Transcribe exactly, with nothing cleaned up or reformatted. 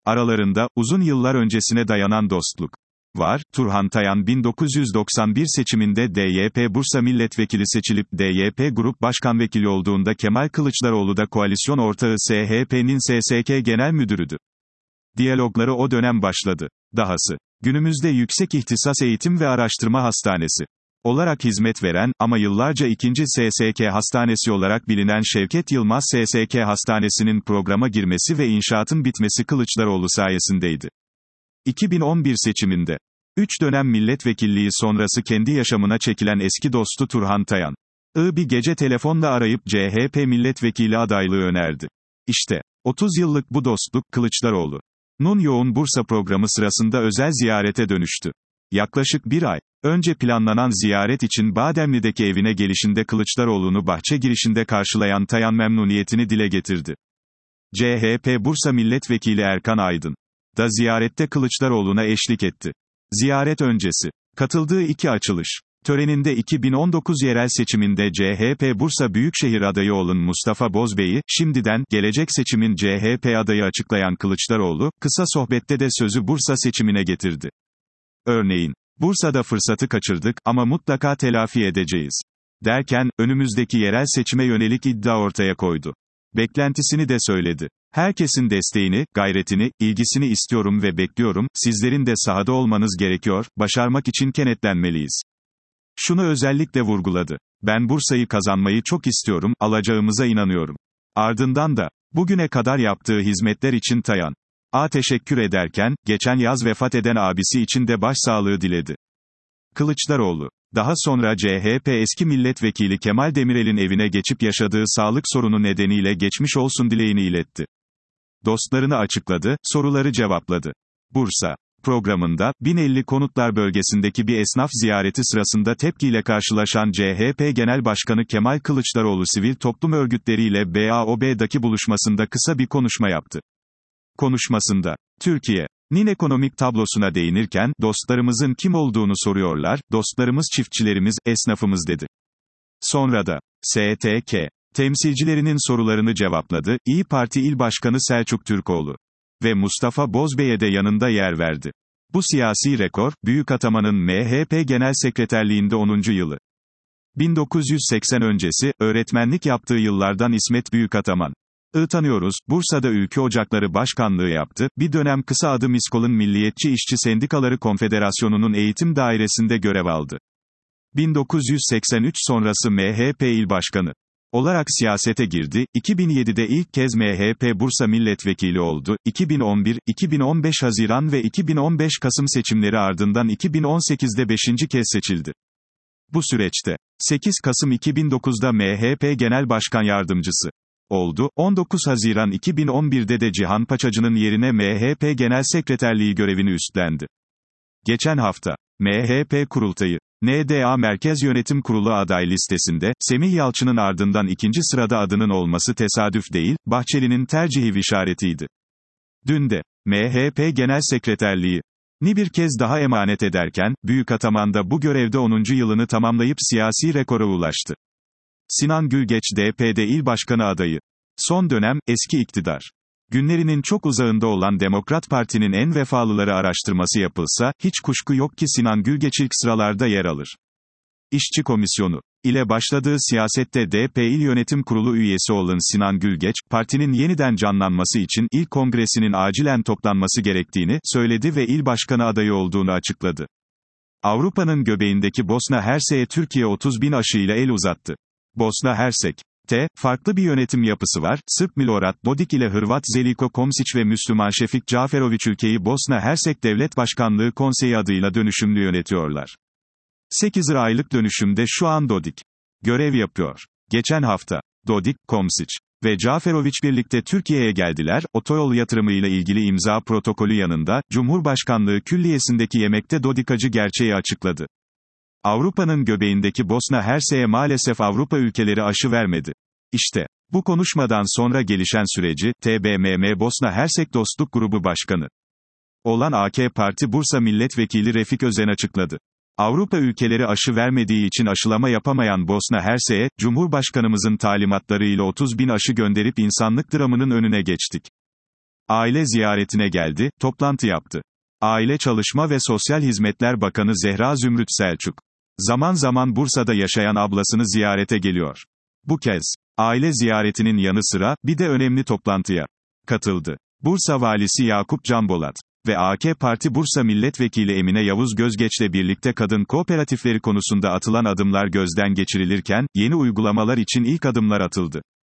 Aralarında, uzun yıllar öncesine dayanan dostluk var. Turhan Tayan bin dokuz yüz doksan bir seçiminde D Y P Bursa milletvekili seçilip D Y P Grup Başkan Vekili olduğunda Kemal Kılıçdaroğlu da koalisyon ortağı S H P'nin S S K Genel Müdürüydü. Diyalogları o dönem başladı. Dahası, günümüzde Yüksek İhtisas Eğitim ve Araştırma Hastanesi olarak hizmet veren, ama yıllarca ikinci S S K Hastanesi olarak bilinen Şevket Yılmaz S S K Hastanesi'nin programa girmesi ve inşaatın bitmesi Kılıçdaroğlu sayesindeydi. iki bin on bir seçiminde, üç dönem milletvekilliği sonrası kendi yaşamına çekilen eski dostu Turhan Tayan, I bir gece telefonla arayıp C H P milletvekili adaylığı önerdi. İşte, otuz yıllık bu dostluk, Kılıçdaroğlu'nun yoğun Bursa programı sırasında özel ziyarete dönüştü. Yaklaşık bir ay önce planlanan ziyaret için Bademli'deki evine gelişinde Kılıçdaroğlu'nu bahçe girişinde karşılayan Tayan memnuniyetini dile getirdi. C H P Bursa Milletvekili Erkan Aydın da ziyarette Kılıçdaroğlu'na eşlik etti. Ziyaret öncesi katıldığı iki açılış töreninde iki bin on dokuz yerel seçiminde C H P Bursa Büyükşehir adayı olan Mustafa Bozbey'i, şimdiden, gelecek seçimin C H P adayı açıklayan Kılıçdaroğlu, kısa sohbette de sözü Bursa seçimine getirdi. Örneğin, Bursa'da fırsatı kaçırdık ama mutlaka telafi edeceğiz derken, önümüzdeki yerel seçime yönelik iddia ortaya koydu. Beklentisini de söyledi. Herkesin desteğini, gayretini, ilgisini istiyorum ve bekliyorum, sizlerin de sahada olmanız gerekiyor, başarmak için kenetlenmeliyiz. Şunu özellikle vurguladı. Ben Bursa'yı kazanmayı çok istiyorum, alacağımıza inanıyorum. Ardından da, bugüne kadar yaptığı hizmetler için Tayan A teşekkür ederken, geçen yaz vefat eden abisi için de başsağlığı diledi. Kılıçdaroğlu, daha sonra C H P eski milletvekili Kemal Demirel'in evine geçip yaşadığı sağlık sorunu nedeniyle geçmiş olsun dileğini iletti. Dostlarını açıkladı, soruları cevapladı. Bursa programında, bin elli Konutlar bölgesindeki bir esnaf ziyareti sırasında tepkiyle karşılaşan C H P Genel Başkanı Kemal Kılıçdaroğlu sivil toplum örgütleriyle B A O B'daki buluşmasında kısa bir konuşma yaptı. Konuşmasında, Türkiye'nin ekonomik tablosuna değinirken, dostlarımızın kim olduğunu soruyorlar, dostlarımız çiftçilerimiz, esnafımız dedi. Sonra da, S T K temsilcilerinin sorularını cevapladı, İYİ Parti İl Başkanı Selçuk Türkoğlu ve Mustafa Bozbey'e de yanında yer verdi. Bu siyasi rekor, Büyükataman'ın M H P Genel Sekreterliğinde onuncu yılı. bin dokuz yüz seksen öncesi, öğretmenlik yaptığı yıllardan İsmet Büyükataman I tanıyoruz, Bursa'da Ülkü Ocakları Başkanlığı yaptı, bir dönem kısa adı MİSKOL'un Milliyetçi İşçi Sendikaları Konfederasyonu'nun eğitim dairesinde görev aldı. bin dokuz yüz seksen üç sonrası M H P İl Başkanı olarak siyasete girdi, iki bin yedide ilk kez M H P Bursa Milletvekili oldu, iki bin on bir, iki bin on beş Haziran ve iki bin on beş Kasım seçimleri ardından iki bin on sekizde beşinci kez seçildi. Bu süreçte, sekiz Kasım iki bin dokuzda M H P Genel Başkan Yardımcısı oldu, on dokuz Haziran iki bin on birde de Cihan Paçacı'nın yerine M H P Genel Sekreterliği görevini üstlendi. Geçen hafta, M H P Kurultayı, N D A Merkez Yönetim Kurulu aday listesinde, Semih Yalçın'ın ardından ikinci sırada adının olması tesadüf değil, Bahçeli'nin tercihi işaretiydi. Dün de, M H P Genel Sekreterliği ni bir kez daha emanet ederken, Büyükataman'da bu görevde onuncu yılını tamamlayıp siyasi rekora ulaştı. Sinan Gülgeç D P'de il başkanı adayı. Son dönem, eski iktidar günlerinin çok uzağında olan Demokrat Parti'nin en vefalıları araştırması yapılsa, hiç kuşku yok ki Sinan Gülgeç ilk sıralarda yer alır. İşçi Komisyonu ile başladığı siyasette D P İl Yönetim Kurulu üyesi olan Sinan Gülgeç, partinin yeniden canlanması için il kongresinin acilen toplanması gerektiğini söyledi ve il başkanı adayı olduğunu açıkladı. Avrupa'nın göbeğindeki Bosna Hersek'e Türkiye otuz bin aşıyla el uzattı. Bosna Hersek T, farklı bir yönetim yapısı var, Sırp Milorad Dodik ile Hırvat Zeljko Komšić ve Müslüman Šefik Džaferović ülkeyi Bosna Hersek Devlet Başkanlığı Konseyi adıyla dönüşümlü yönetiyorlar. sekiz aylık dönüşümde şu an Dodik görev yapıyor. Geçen hafta, Dodik, Komšić ve Džaferović birlikte Türkiye'ye geldiler, otoyol yatırımıyla ilgili imza protokolü yanında, Cumhurbaşkanlığı Külliyesi'ndeki yemekte Dodikacı gerçeği açıkladı. Avrupa'nın göbeğindeki Bosna Hersek'e maalesef Avrupa ülkeleri aşı vermedi. İşte, bu konuşmadan sonra gelişen süreci, T B M M Bosna Hersek Dostluk Grubu Başkanı olan A K Parti Bursa Milletvekili Refik Özen açıkladı. Avrupa ülkeleri aşı vermediği için aşılama yapamayan Bosna Hersek'e, Cumhurbaşkanımızın talimatlarıyla otuz bin aşı gönderip insanlık dramının önüne geçtik. aile ziyaretine geldi, toplantı yaptı. Aile Çalışma ve Sosyal Hizmetler Bakanı Zehra Zümrüt Selçuk, zaman zaman Bursa'da yaşayan ablasını ziyarete geliyor. Bu kez, aile ziyaretinin yanı sıra, bir de önemli toplantıya katıldı. Bursa Valisi Yakup Canbolat ve A K Parti Bursa Milletvekili Emine Yavuz Gözgeç'le birlikte kadın kooperatifleri konusunda atılan adımlar gözden geçirilirken, yeni uygulamalar için ilk adımlar atıldı.